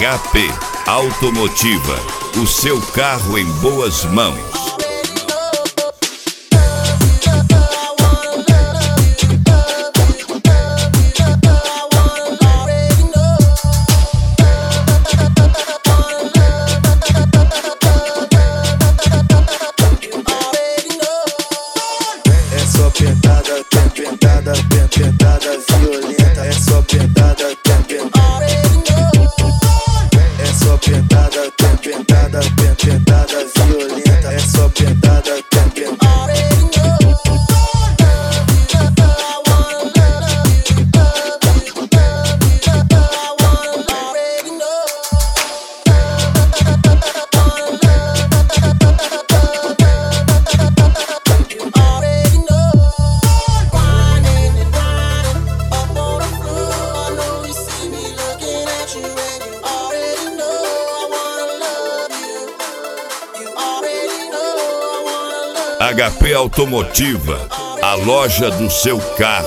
HP Automotiva, o seu carro em boas mãos. É só pentada, pentada, pentada violenta. É só pentada, pentada. É só pentada, pentada, pentada violenta. É só pentada, pentada. HP Automotiva, a loja do seu carro.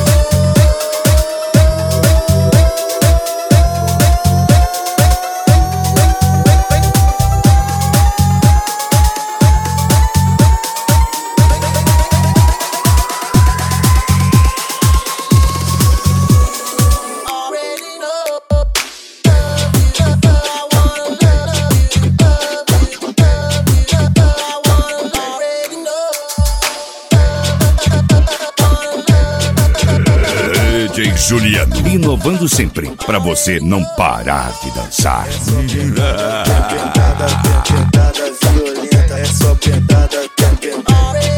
DJ Juliano, inovando sempre, pra você não parar de dançar. Pentada, pentada violenta. É só pentada, pentada.